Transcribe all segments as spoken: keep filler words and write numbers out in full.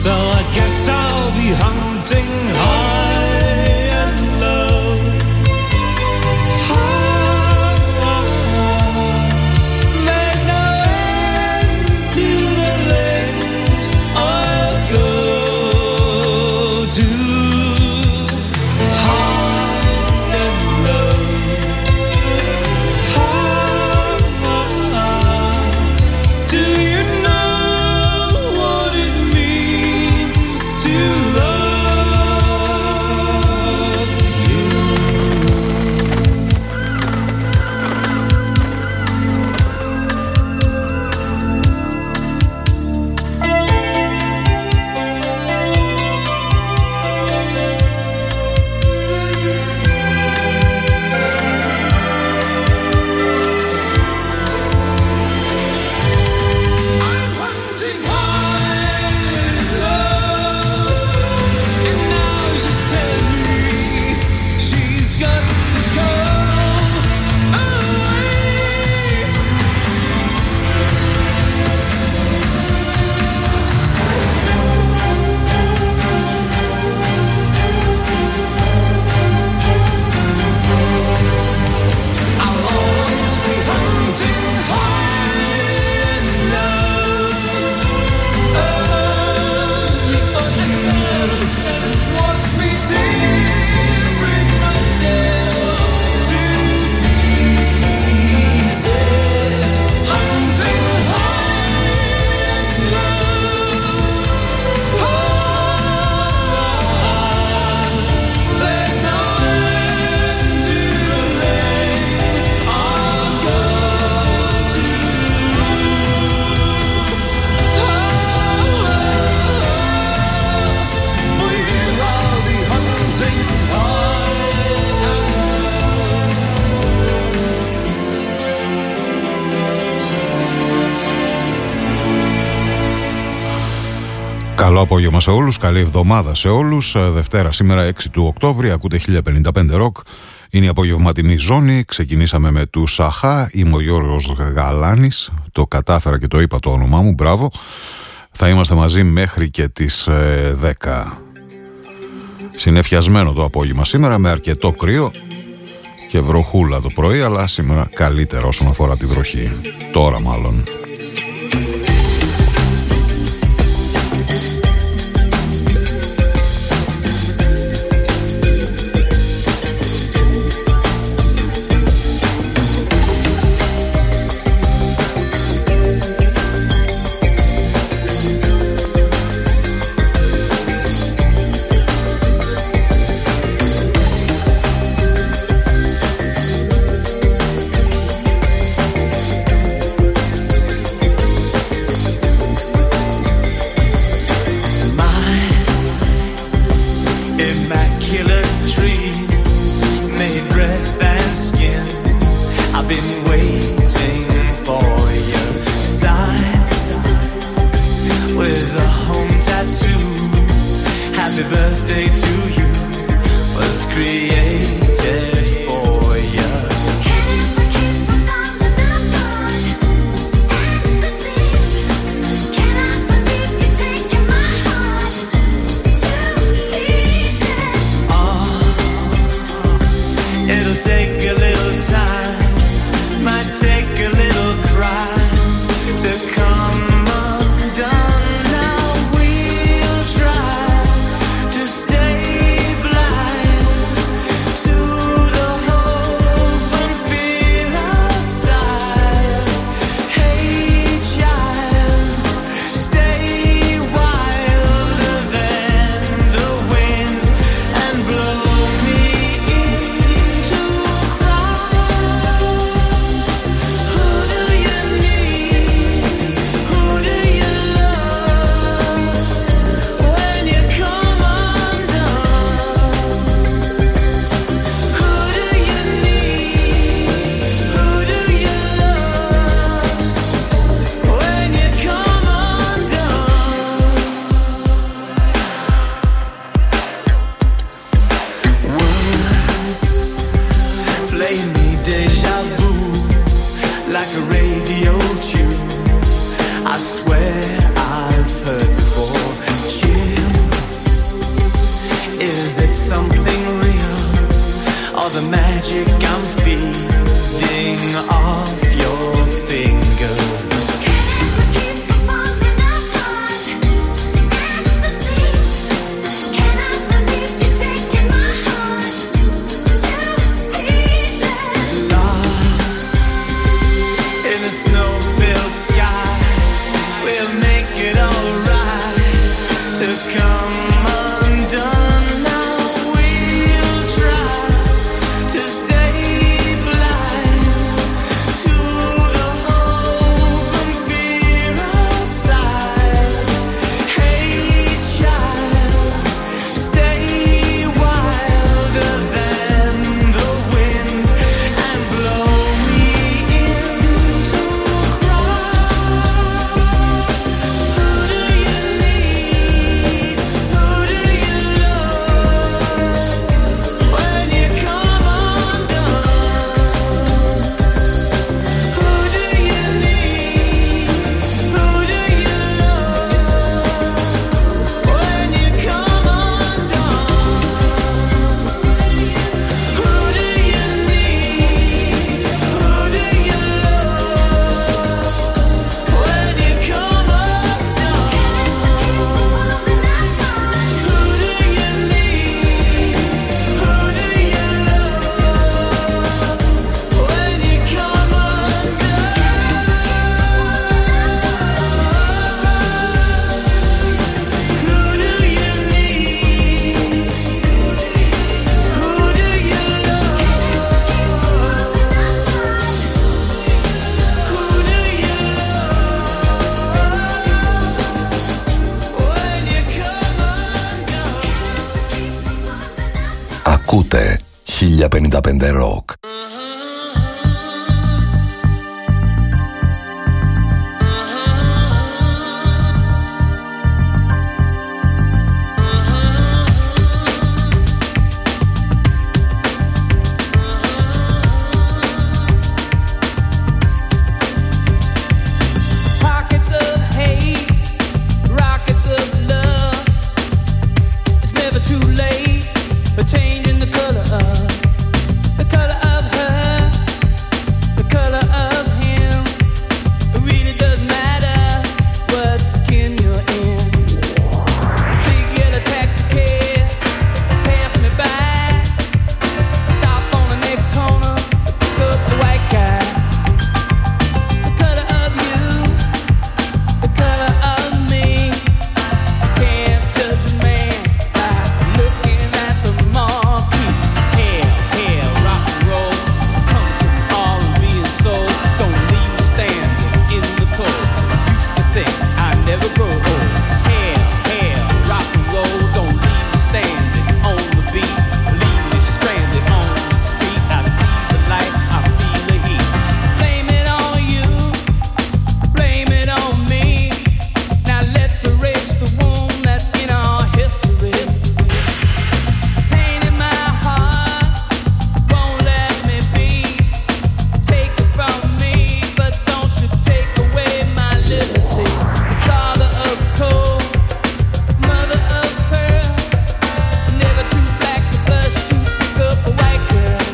So I guess I'll be hunting high and low. There's no end to the lengths I'll go to. High and low. Do you know what it means to love you? I'm hunting high and low, and now she's telling me she's got to go away. I'll always be hunting high and low, only for you. Watch me tearing myself to pieces, hunting high and low. There's no end to the lengths I'll go to. For you I'll be hunting high and Καλό απόγευμα σε όλους, καλή εβδομάδα σε όλους. Δευτέρα σήμερα έξι του Οκτώβρη, ακούτε χίλια πενήντα πέντε ροκ. Είναι η απογευματινή ζώνη. Ξεκινήσαμε με του Σαχά. Είμαι ο Γιώργος Γαλάνης. Το κατάφερα και το είπα το όνομά μου, μπράβο. Θα είμαστε μαζί μέχρι και τις ε, δέκα. Συνεφιασμένο το απόγευμα σήμερα με αρκετό κρύο και βροχούλα το πρωί, αλλά σήμερα καλύτερα όσον αφορά τη βροχή. Τώρα μάλλον. immaculate tree, made breath and skin. I've been waiting for your sign with a home tattoo. Happy birthday to you was created for you. Take a little time, might take a little cry to come undone. Now we'll try to stay blind to the hope and fear outside. Hey child, stay wilder than the wind and blow me into like a radio tune. I swear I've heard before. Chill. the magic I'm feeding off your fingers. Snow-filled sky, we'll make it alright to come undone. Now we'll try to stay blind to the hope and fear outside. Hey child, stay wilder than the wind and blow me into Ακούτε χίλια πενήντα πέντε Rock. Changing the color of, the color of her, the color of him. It really doesn't matter what skin you're in. Big yellow taxi cab, pass me by. Stop on the next corner, pick up the white guy. The color of you, the color of me. You can't judge a man by looking at the marquee. Hell, hell, rock and roll comes from R and B and soul. Don't leave me standing in the cold. Used to think I'd never grow old. Hell, hell, rock and roll. Don't leave me standing on the beat. Leave me stranded on the street. I see the light, I feel the heat. Blame it on you, blame it on me. Now let's erase the wound that's in our history. Pain in my heart won't let me be. Take it from me, but don't you take away my liberty. Father of coal, mother of pearl, never too black to blush to pick up a white girl.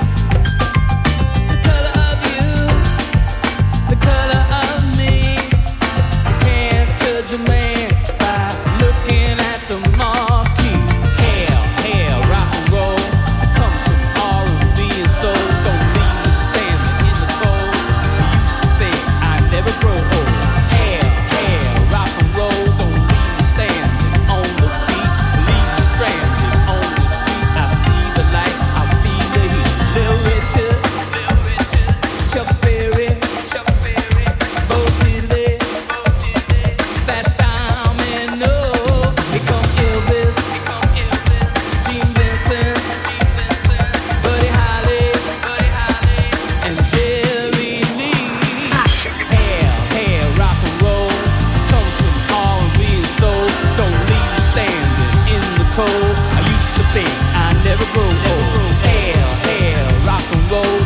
The color of you, the color of me. You can't judge a man by looking at the marquee. Hell, hell, rock and roll comes from R and B and soul. Don't leave me standing in the cold. Used to think I'd never grow old. Hell, hell, rock and roll. Don't leave me standing on the feet. Leave me stranded on the street. I see the light, I feel the heat. Little Richard, Chuck Berry, Bo Diddley, Fat Domino. Here come Elvis, Gene Vincent, Buddy Holly, and Jerry Lee. Hell, hell, rock and roll comes from R and B and soul. Don't leave me standing in the cold. I used to think I'd never grow old. Hell, hell, rock and roll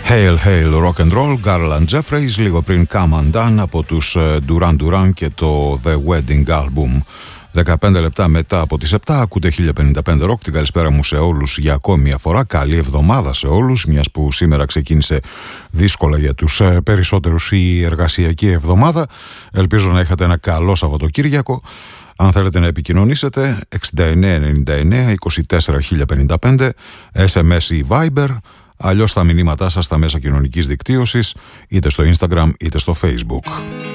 Hail Hail Rock and Roll, Garland Jeffreys, λίγο πριν Come Undone από τους Duran Duran και το The Wedding Album. δεκαπέντε λεπτά μετά από τις επτά ακούτε χίλια πενήντα πέντε Rock. Την καλησπέρα μου σε όλους για ακόμη μια φορά. Καλή εβδομάδα σε όλους, μιας που σήμερα ξεκίνησε δύσκολα για τους περισσότερους η εργασιακή εβδομάδα. Ελπίζω να είχατε ένα καλό Σαββατοκύριακο. Αν θέλετε να επικοινωνήσετε, εξήντα εννέα ενενήντα εννέα είκοσι τέσσερα χίλια πενήντα πέντε, ες εμ ες ή Viber, αλλιώς τα μηνύματά σας στα μέσα κοινωνικής δικτύωσης, είτε στο Instagram είτε στο Facebook.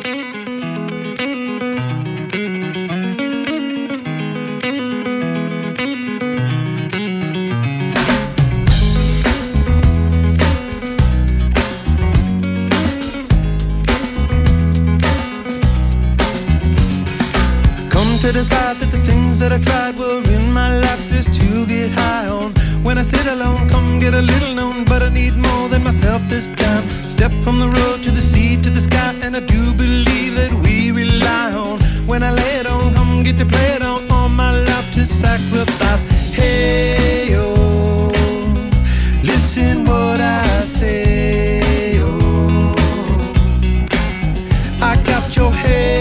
To decide that the things that I tried were in my life just to get high on. When I sit alone, come get a little known, but I need more than myself this time. Step from the road to the sea to the sky, and I do believe that we rely on. When I lay it on, come get to play it on, all my life to sacrifice. Hey, oh, listen what I say, oh, I got your head.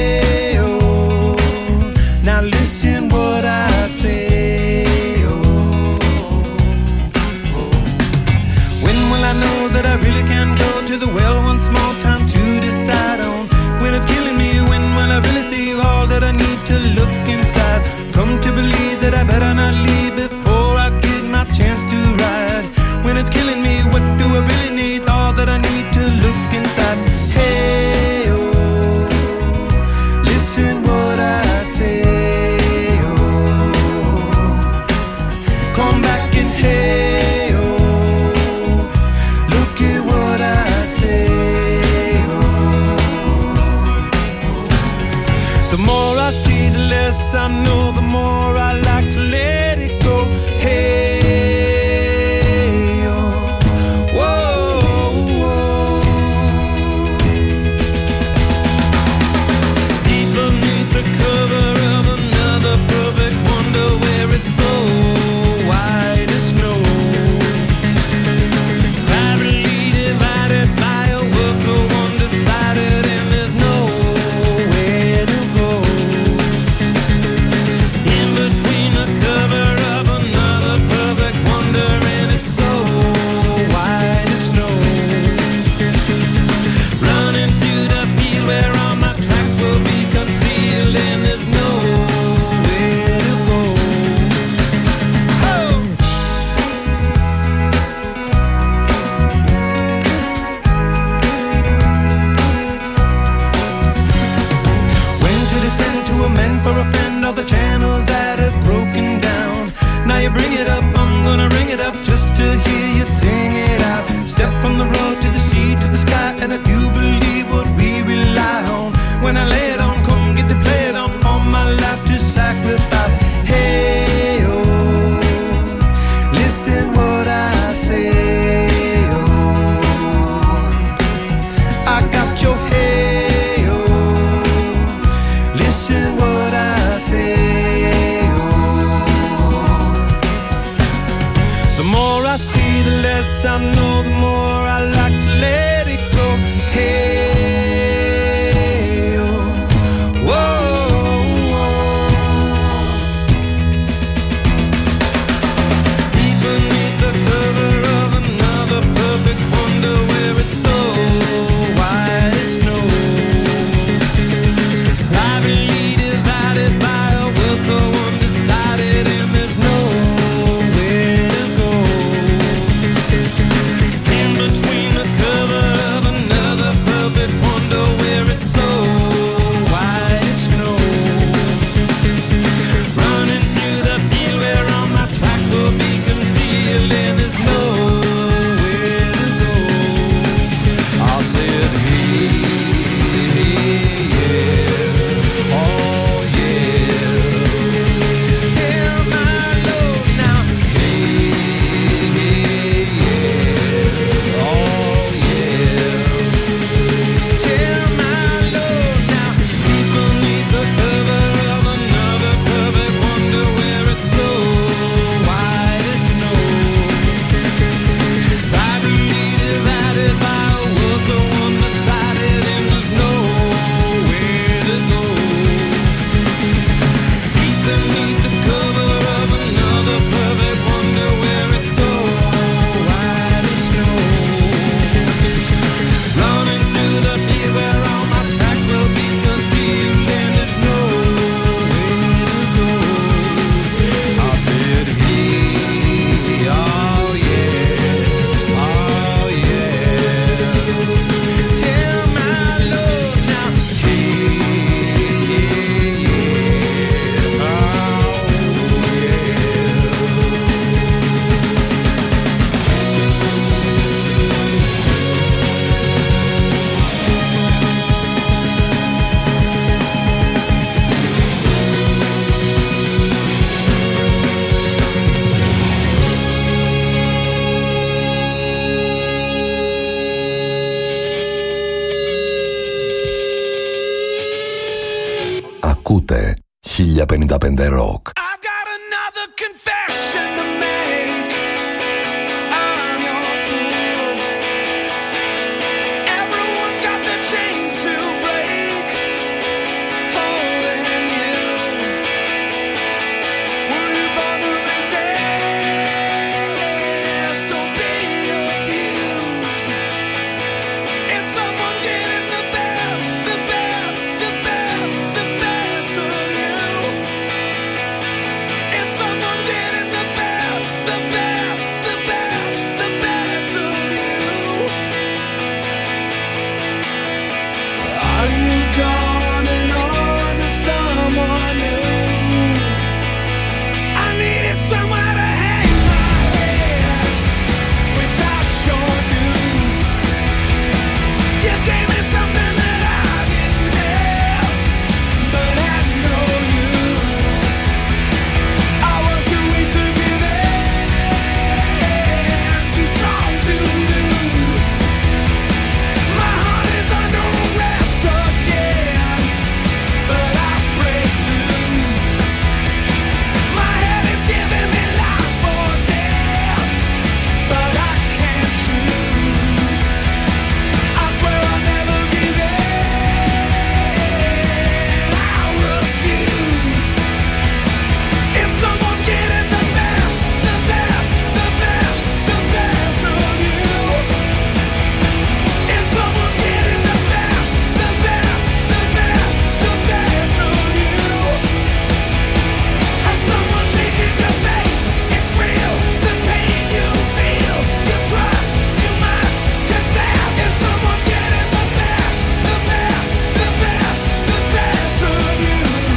Now listen what I say, oh, oh. When will I know that I really can go to the well one small time to decide on? When it's killing me, when will I really see all that I need to look inside? Come to believe that I better not leave before I get my chance to ride. When it's killing me, what do I really need? All that I need to look inside. Hey, oh, listen what I say. I know the more I like to let it go. Hey, oh, whoa, whoa. Deep beneath the cover of another perfect wonder, where it's so white as snow, privately divided by a world so undecided, and there's nowhere to go. Between the cover of another perfect wonder, and it's so white as snow, running through the field where all my tracks will be concealed, and there's nowhere to go. Oh! When to descend to a man for a friend, all the channels that have broken down. Now you bring it up, I'm gonna ring it up just to hear you sing it out. Step from the road to the sea to the sky, and I do believe what we rely on. When I lay it on, come get to play it on, all my life to sacrifice. Hey, oh, listen what I say, oh, I got your hey, oh, listen what I say. I see the less I know, the more I like to let it go. Hey, oh, whoa, whoa. Deep beneath the cover of another perfect wonder, where it's so white as snow, privately divided by a world so undecided, and there's no between the cover of another perfect wonder, where it's so white as snow, running through the field where all my tracks will be concealed, and there's nowhere to go. I'll say it, hey, yeah, oh yeah, tell my Lord now, hey, yeah, oh yeah, tell my Lord now, deep beneath the cover of another perfect wonder, where it's so white as snow, Ακούτε χίλια πενήντα πέντε Rock. I've got another confession to make. I'm your fool. Everyone's got the chains to break. Holding you. Will you bother resist or be abused? Is someone getting the best, the best, the best, the best of you? Is someone getting the best, the best, the best, the best of you? Are you going on to someone new? I needed somewhere to hang my head without your news. You gave me something that I didn't have, but had no use. I was too weak to give in, too strong to lose. My heart is under arrest again, but I break loose. My head is giving me life or death, but I can't choose. I swear I'll never give in. I refuse. Is someone getting the best, the best, the best, the best of you? Is someone getting the best, the best, the best, the best of you? Has someone taken your faith? It's real. The pain you feel, you trust, you must confess. Is someone getting the best, the best, the best, the best of you?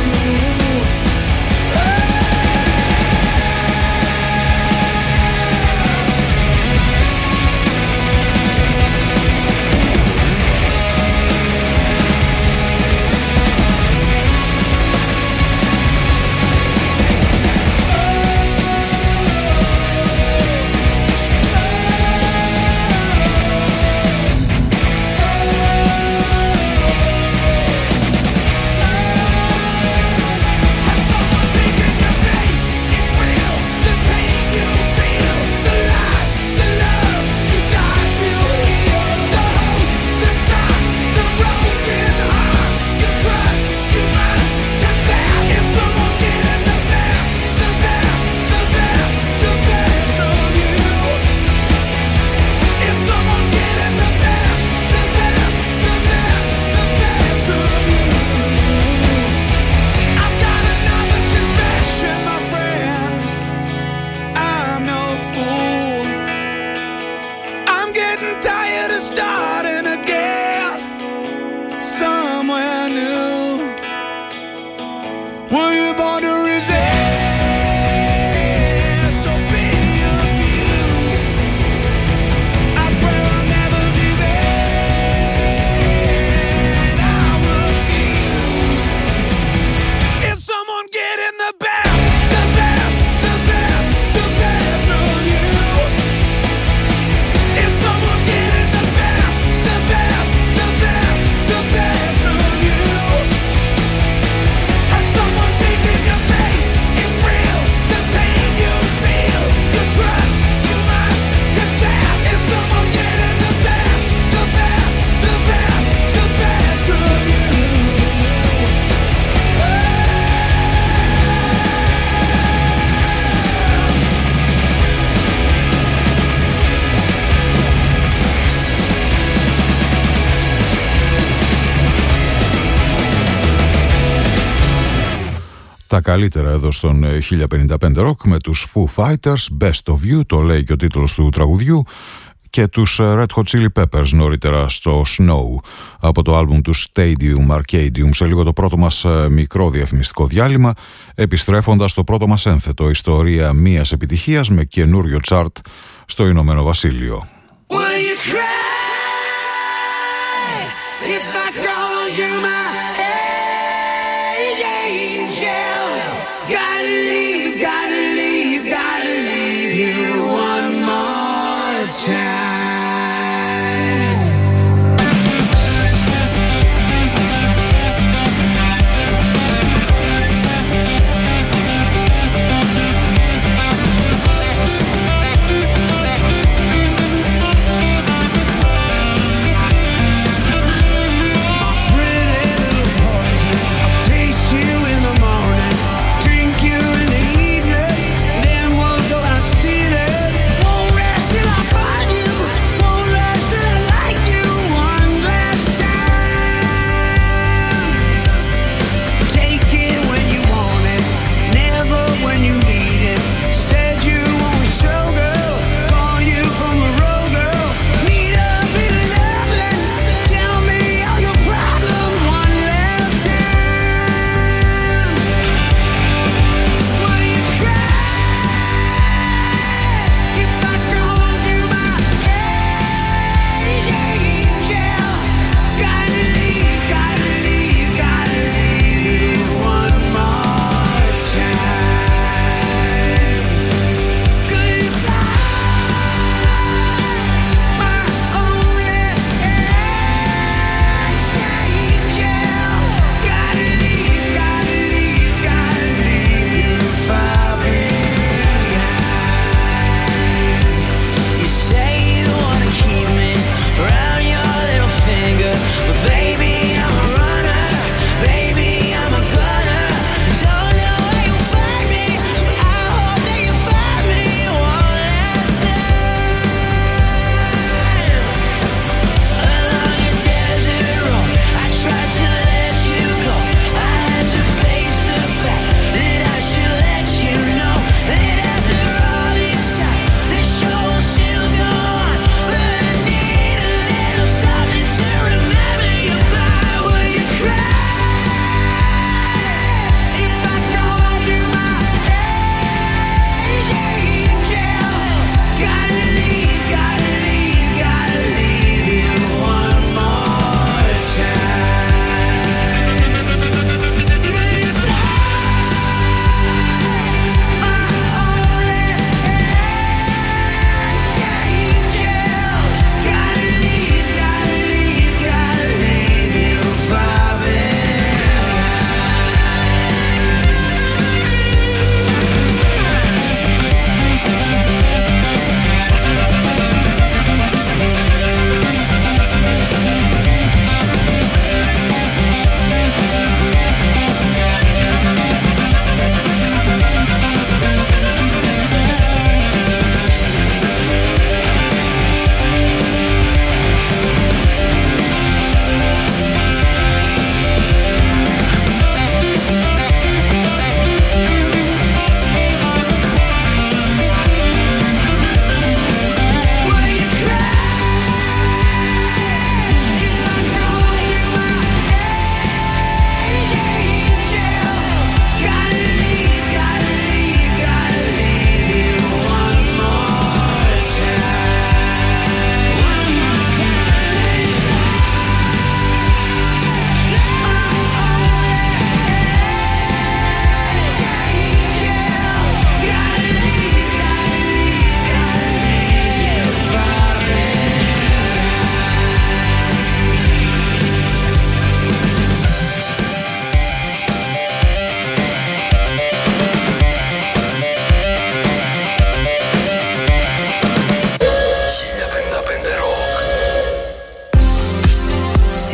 Has someone taken your faith? It's real. The pain you feel, the life, the love you died to heal, the hope that stops the broken heart. You trust, you must confess. Is someone getting the best, the best, the best, the best of you? Is someone getting the best, the best, the best, the best of you? I've got another confession, my friend. I'm no fool. I'm getting tired of starting again somewhere new. Were you born to resist or be abused? I swear I'll never give in. I refuse. Is someone getting the best, the best, the best, the best of you? Is someone getting the best, the best, the best, the best of you? Has someone taken your faith? It's real. The pain you feel, you trust, you must confess. Is someone getting the best, the best, the best, the best of you? Τα καλύτερα εδώ στον ε, χίλια πενήντα πέντε Rock με τους Foo Fighters, Best of You, το λέει και ο τίτλος του τραγουδιού, και τους ε, Red Hot Chili Peppers νωρίτερα στο Snow από το άλμπουμ του Stadium Arcadium. Σε λίγο το πρώτο μας ε, μικρό διαφημιστικό διάλειμμα, επιστρέφοντας στο πρώτο μας ένθετο, ιστορία μίας επιτυχίας με καινούριο chart στο Ηνωμένο Βασίλειο. Will you cry if I call you my angel? Gotta leave, gotta leave, gotta leave you one more time.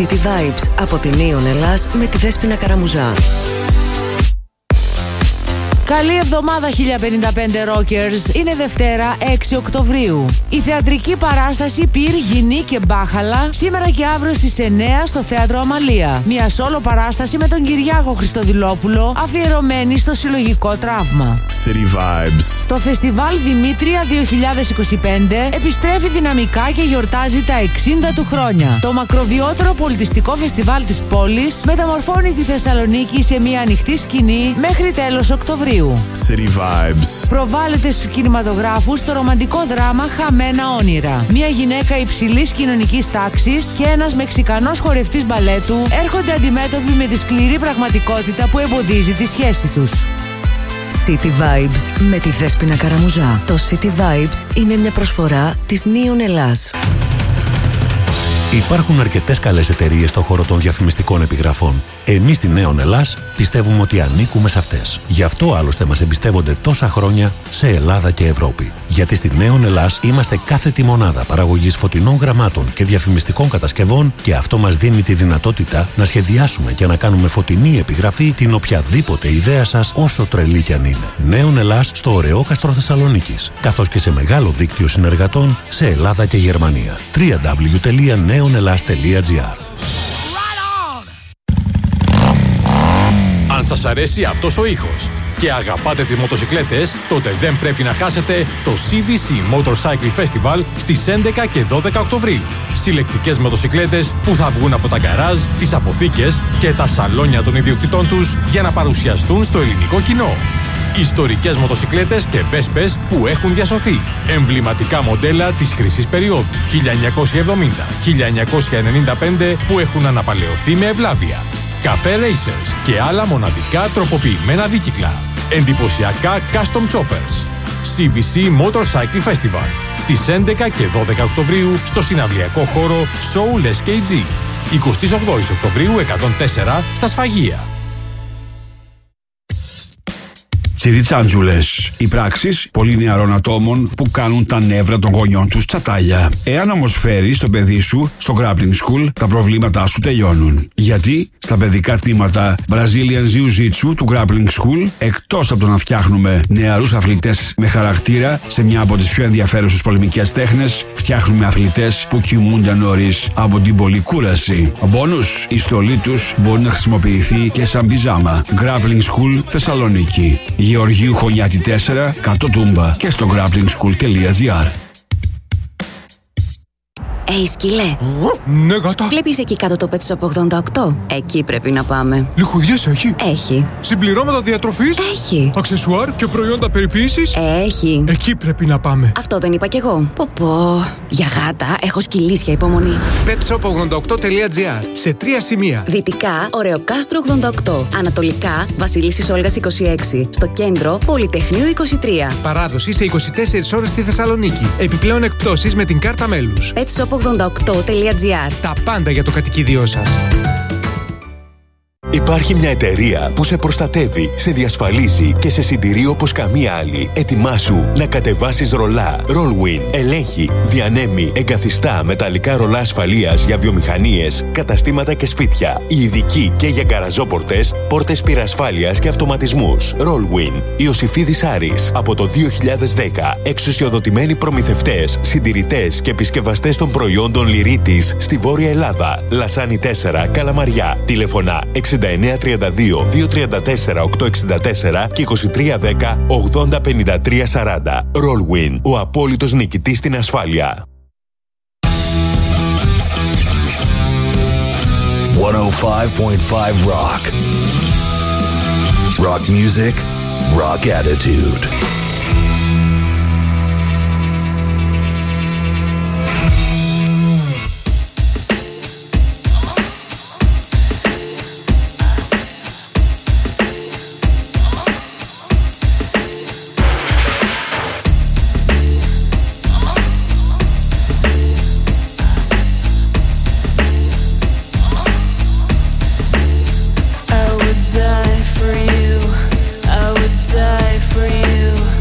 City Vibes από την Neon Ελλάς με τη Δέσποινα Καραμουζά. Καλή εβδομάδα χίλια πενήντα πέντε Rockers. Είναι Δευτέρα έξι Οκτωβρίου. Η θεατρική παράσταση Πυρ, Γινή και Μπάχαλα σήμερα και αύριο στις εννιά στο Θέατρο Αμαλία. Μια σόλο παράσταση με τον Κυριάκο Χριστοδηλόπουλο αφιερωμένη στο συλλογικό τραύμα. City Vibes. Το φεστιβάλ Δημήτρια δύο χιλιάδες είκοσι πέντε επιστρέφει δυναμικά και γιορτάζει τα εξήντα του χρόνια. Το μακροβιότερο πολιτιστικό φεστιβάλ της πόλης μεταμορφώνει τη Θεσσαλονίκη σε μια ανοιχτή σκηνή μέχρι τέλος Οκτωβρίου. City Vibes. Προβάλλεται στους κινηματογράφους το ρομαντικό δράμα Χαμένα όνειρα. Μια γυναίκα υψηλής κοινωνικής τάξης και ένας Μεξικανός χορευτής μπαλέτου έρχονται αντιμέτωποι με τη σκληρή πραγματικότητα που εμποδίζει τη σχέση τους. City Vibes με τη Δέσποινα Καραμουζά. Το City Vibes είναι μια προσφορά της Neon Ελλάς. Υπάρχουν αρκετές καλές εταιρείες στον χώρο των διαφημιστικών επιγραφών. Εμείς στη Neon Ελλάς πιστεύουμε ότι ανήκουμε σε αυτές. Γι' αυτό άλλωστε μας εμπιστεύονται τόσα χρόνια σε Ελλάδα και Ευρώπη. Γιατί στη Neon Ελλάς είμαστε κάθετη μονάδα παραγωγής φωτεινών γραμμάτων και διαφημιστικών κατασκευών και αυτό μας δίνει τη δυνατότητα να σχεδιάσουμε και να κάνουμε φωτεινή επιγραφή την οποιαδήποτε ιδέα σας, όσο τρελή κι αν είναι. Neon Ελλάς στο ωραίο κάστρο Θεσσαλονίκης, καθώς και σε μεγάλο δίκτυο συνεργατών σε Ελλάδα και Γερμανία. double-u double-u double-u τελεία neon elas τελεία gr. Αν σας αρέσει αυτός ο ήχος και αγαπάτε τις μοτοσικλέτες, τότε δεν πρέπει να χάσετε το σι βι σι Motorcycle Festival στις έντεκα και δώδεκα Οκτωβρίου. Συλλεκτικές μοτοσικλέτες που θα βγουν από τα γκαράζ, τις αποθήκες και τα σαλόνια των ιδιοκτητών τους για να παρουσιαστούν στο ελληνικό κοινό. Ιστορικές μοτοσικλέτες και βέσπες που έχουν διασωθεί. Εμβληματικά μοντέλα της χρυσής περίοδου χίλια εννιακόσια εβδομήντα με χίλια εννιακόσια ενενήντα πέντε που έχουν αναπαλαιωθεί με ευλάβεια. Καφέ Racers και άλλα μοναδικά τροποποιημένα δίκυκλα. Εντυπωσιακά custom choppers. σι βι σι Motorcycle Festival στις έντεκα και δώδεκα Οκτωβρίου στο συναυλιακό χώρο Soul ες κέι τζι. εικοστή όγδοη Οκτωβρίου εκατόν τέσσερα στα Σφαγεία. Τσιριτσάντζουλες. Οι πράξεις πολύ νεαρών ατόμων που κάνουν τα νεύρα των γονιών τους τσατάλια. Εάν όμως φέρεις το παιδί σου στο Grappling School, τα προβλήματά σου τελειώνουν. Γιατί στα παιδικά τμήματα Brazilian Jiu-Jitsu του Grappling School, εκτός από το να φτιάχνουμε νεαρούς αθλητές με χαρακτήρα σε μια από τις πιο ενδιαφέρουσες πολεμικές τέχνες, φτιάχνουμε αθλητές που κοιμούνται νωρίς από την πολλή κούραση. Μπόνους, η στολή τους μπορεί να χρησιμοποιηθεί και σαν πιζάμα. Grappling School Θεσσαλονίκη. Γεωργίου Χωνιάτη τέσσερα, κάτω Τούμπα και στο grappling school τελεία gr. Ει, σκυλέ. Ναι, γάτα. Βλέπεις εκεί κάτω το Pet Shop ογδόντα οκτώ? Εκεί πρέπει να πάμε. Λιχουδιές έχει? Έχει. Συμπληρώματα διατροφής? Έχει. Αξεσουάρ και προϊόντα περιποίησης? Έχει. Εκεί πρέπει να πάμε. Αυτό δεν είπα κι εγώ. Πω πω. Για γάτα έχω σκυλίσια υπομονή. pet shop ογδόντα οκτώ τελεία gr. Σε τρία σημεία. Δυτικά, Ωρεοκάστρο ογδόντα οκτώ. Ανατολικά, Βασιλίσσης Όλγας είκοσι έξι. Στο κέντρο, Πολυτεχνείου είκοσι τρία. Παράδοση σε είκοσι τέσσερις ώρες στη Θεσσαλονίκη. Επιπλέον εκπτώσεις με την κάρτα μέλους. pet shop ογδόντα οκτώ τελεία gr. Τα πάντα για το κατοικίδιό σας. Υπάρχει μια εταιρεία που σε προστατεύει, σε διασφαλίζει και σε συντηρεί όπως καμία άλλη. Ετοιμάσου να κατεβάσεις ρολά. Rollwin ελέγχει, διανέμει, εγκαθιστά μεταλλικά ρολά ασφαλείας για βιομηχανίες, καταστήματα και σπίτια. Ειδικοί και για γκαραζόπορτες, πόρτες πυρασφάλειας και αυτοματισμούς. Rollwin. Ιωσηφίδης Άρης. Από το δύο χιλιάδες δέκα. Εξουσιοδοτημένοι προμηθευτές, συντηρητές και επισκευαστές των προϊόντων Λυρίτης στη Βόρεια Ελλάδα. Λασάνι τέσσερα, Καλαμαριά. Τηλεφωνά εξήντα εννέα τριάντα δύο διακόσια τριάντα τέσσερα οκτακόσια εξήντα τέσσερα και είκοσι τρία δέκα ογδόντα πενήντα τρία σαράντα. Rollwin, ο απόλυτος νικητής στην ασφάλεια. εκατόν πέντε κόμμα πέντε Rock. Rock music, rock attitude. I would die for you. I would die for you.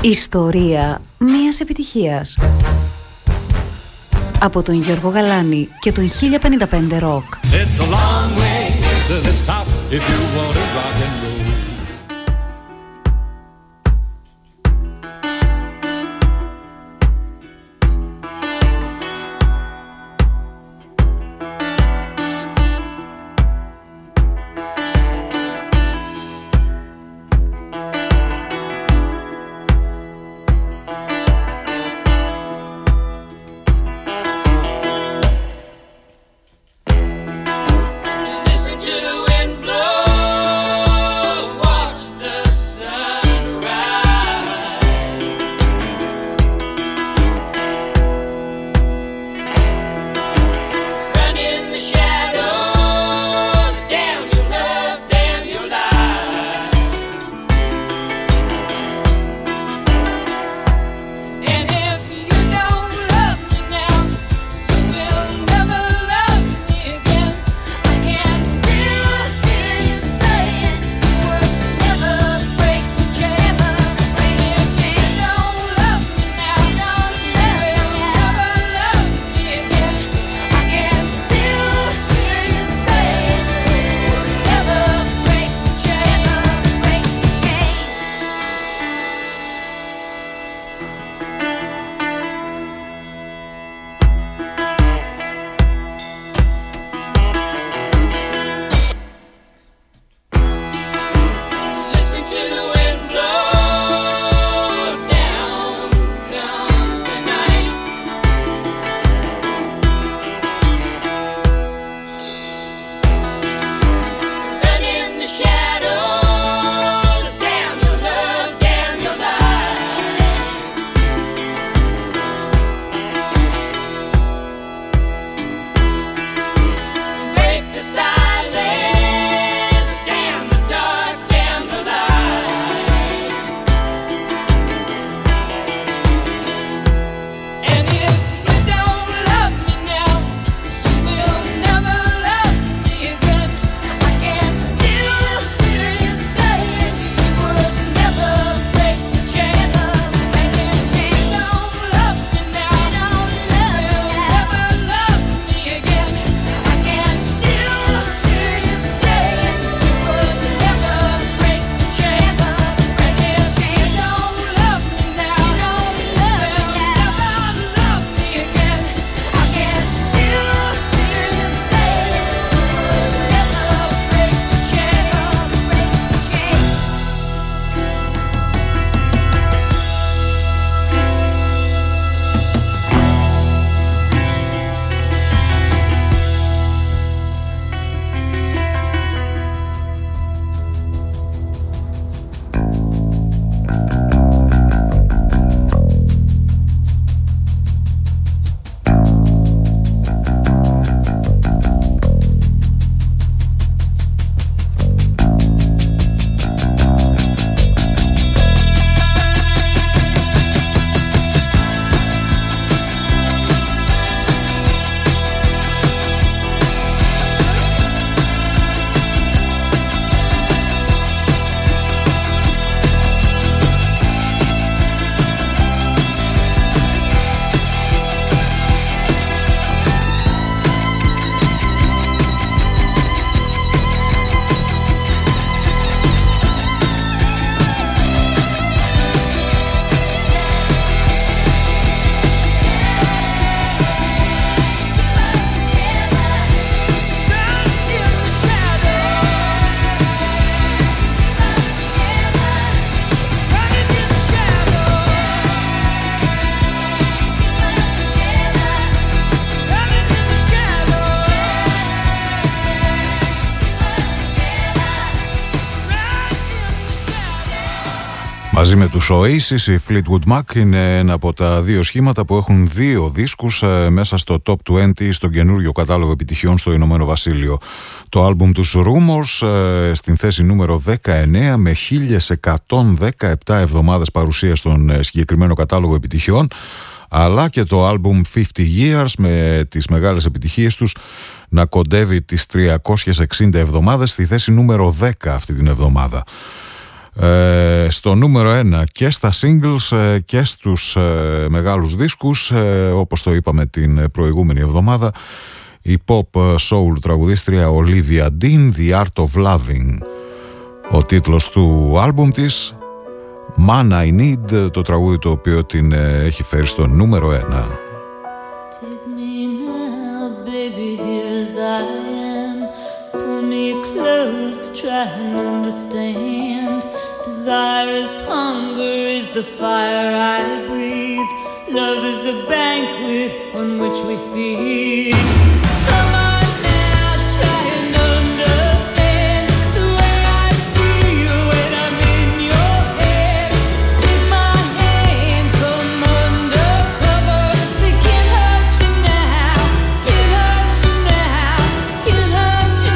Ιστορία μιας επιτυχίας. Από τον Γιώργο Γαλάνη και τον χίλια πενήντα πέντε Rock. It's a long way to the top if you want to rock and roll. Μαζί με τους Oasis, η Fleetwood Mac είναι ένα από τα δύο σχήματα που έχουν δύο δίσκους ε, μέσα στο Top είκοσι στον καινούριο κατάλογο επιτυχιών στο Ηνωμένο Βασίλειο. Το άλμπουμ τους Rumours ε, στην θέση νούμερο δεκαεννέα με χίλια εκατόν δεκαεπτά εβδομάδες παρουσία στον ε, συγκεκριμένο κατάλογο επιτυχιών, αλλά και το άλμπουμ πενήντα Years με τις μεγάλες επιτυχίες τους να κοντεύει τις τριακόσιες εξήντα εβδομάδες στη θέση νούμερο δέκα αυτή την εβδομάδα. ε, στο νούμερο ένα και στα singles ε, και στους ε, μεγάλους δίσκους, ε, όπως το είπαμε την προηγούμενη εβδομάδα, η pop soul τραγουδίστρια Olivia Dean, The Art of Loving, ο τίτλος του άλμπουμ της. Man I Need, το τραγούδι το οποίο την ε, έχει φέρει στο νούμερο ένα. Take me now, baby, here as I am. Pull me close, try and understand. Desire is hunger, is the fire I breathe. Love is a banquet on which we feed. Come on now, try and understand the way I feel when I'm in your head. Take my hand, come undercover. They can't hurt you now, can't hurt you now, can't hurt you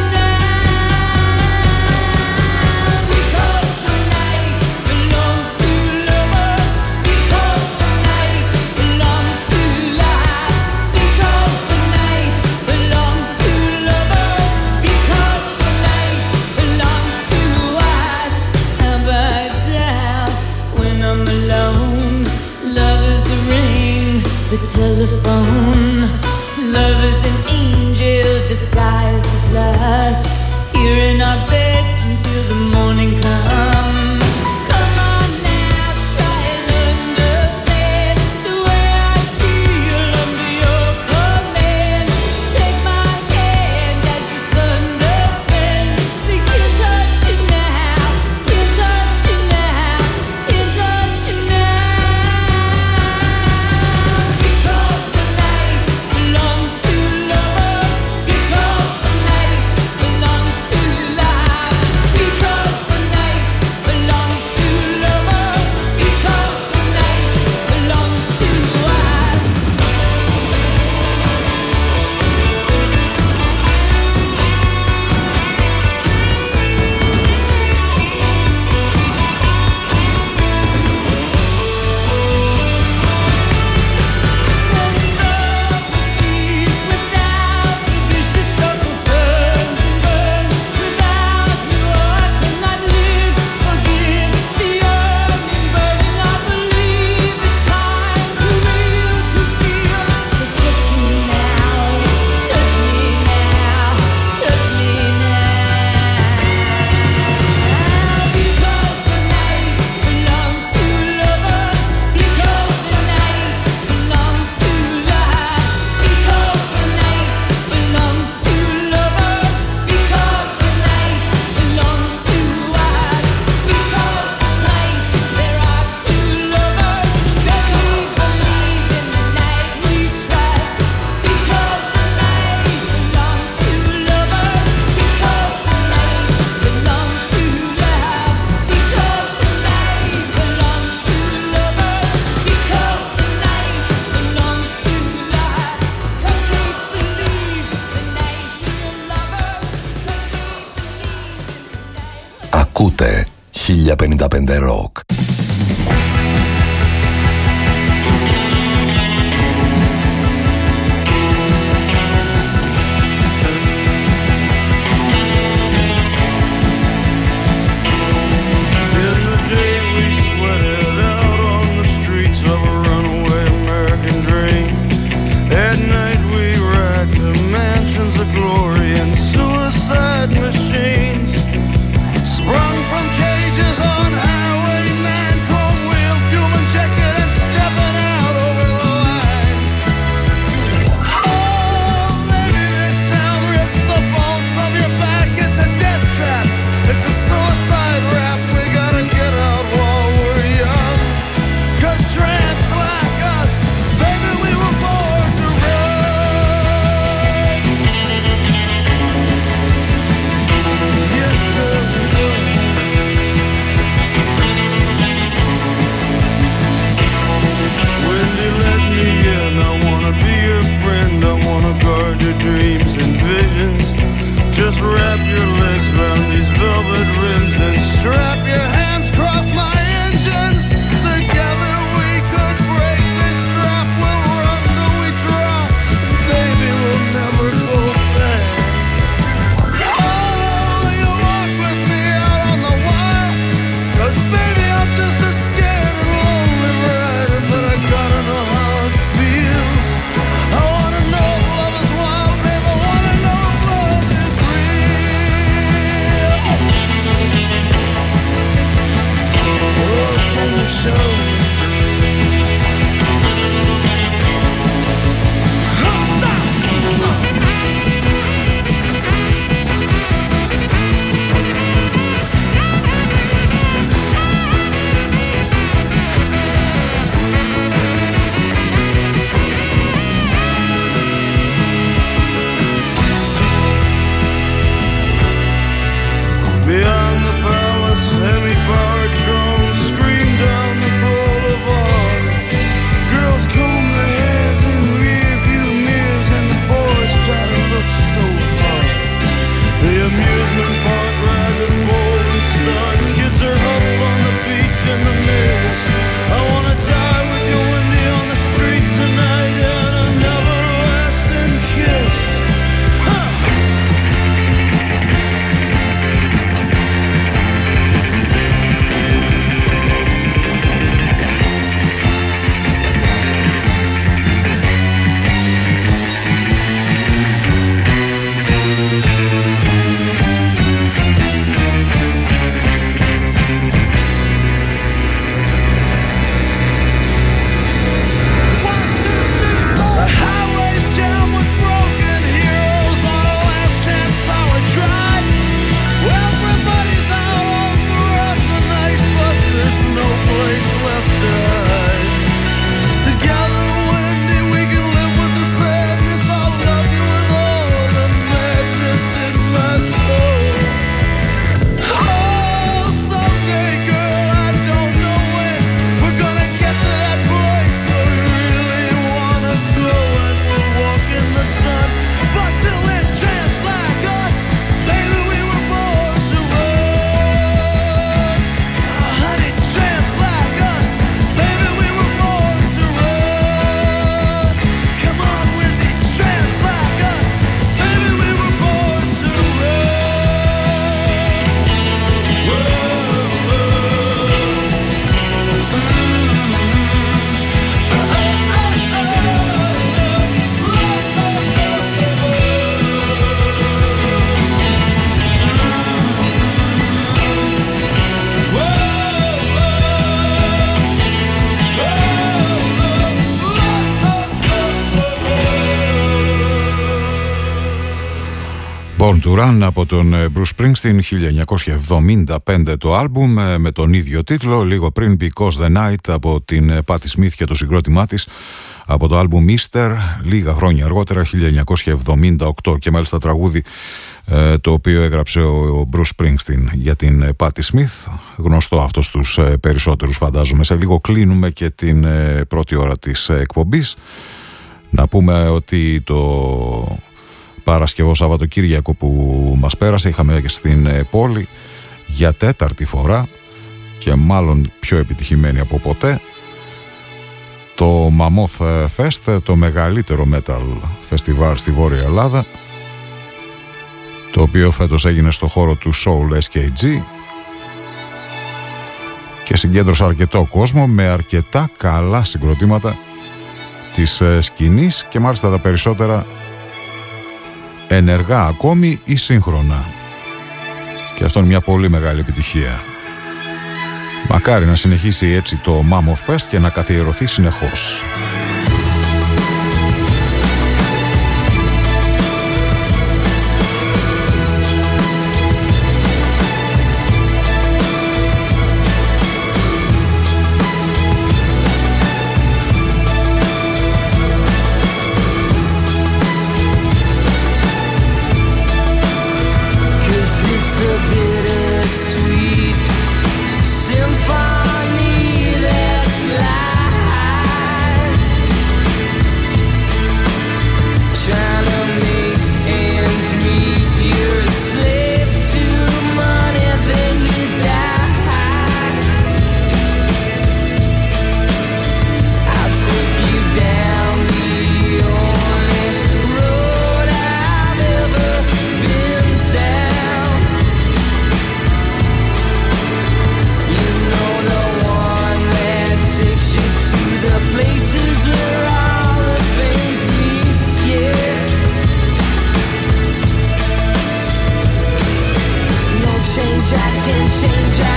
now. Because the night belongs to lovers. Because the night belongs to life. Because the night belongs to lovers. Because the night belongs to us. Have I doubt when I'm alone? Love is a ring, the telephone. Love is an angel disguised as lust. Here in our bed until the morning comes. Come on now, try and understand the way I feel under your command. Take my hand as the sun descends. They can't touch you now, can't touch you now, can't touch you now. Because the night belongs to lovers. Because the night belongs to life. Because the night belongs to lovers. Because the night belongs to us. Without the vicious circle turns and burns. Without you I cannot live. Forgive the yearning, burning. I believe it's time to real to feel. So touch me now, touch me now, touch me now. Because the night belongs to lovers. Because the night belongs to life. Because the night belongs to lovers. Because the night belongs to us. Because tonight there are two lovers. That we believe in the night we trust. Because the night belongs to lovers. Because the night belongs to love. Because the night belongs to lovers. Because the night belongs to life. 'Cause we believe the night we're lovers. 'Cause we believe in the night. Ακούτε χίλια πενήντα πέντε Rock. In the day we sweated out on the streets of a runaway American dream. At night we racked the mansions of glory and suicide machines. Sprung from cages on Highway Born to Run από τον Bruce Springsteen, χίλια εννιακόσια εβδομήντα πέντε το άλμπουμ, με τον ίδιο τίτλο, λίγο πριν Because the Night από την Patti Smith και το συγκρότημά της από το άλμπουμ Easter, λίγα χρόνια αργότερα, χίλια εννιακόσια εβδομήντα οκτώ, και μάλιστα τραγούδι ε, το οποίο έγραψε ο Bruce Springsteen για την Patti Smith, γνωστό αυτό στους ε, περισσότερους φαντάζομαι. Σε λίγο κλείνουμε και την ε, πρώτη ώρα της ε, εκπομπής. Να πούμε ότι το Παρασκευό Σαββατοκύριακο που μας πέρασε είχαμε και στην πόλη για τέταρτη φορά και μάλλον πιο επιτυχημένη από ποτέ το Mammoth Fest, το μεγαλύτερο metal φεστιβάλ στη Βόρεια Ελλάδα, το οποίο φέτος έγινε στο χώρο του Soul ες κέι τζι και συγκέντρωσε αρκετό κόσμο με αρκετά καλά συγκροτήματα της σκηνής και μάλιστα τα περισσότερα ενεργά ακόμη ή σύγχρονα, και αυτό είναι μια πολύ μεγάλη επιτυχία. Μακάρι να συνεχίσει έτσι το Mammoth Fest και να καθιερωθεί συνεχώς. I can change.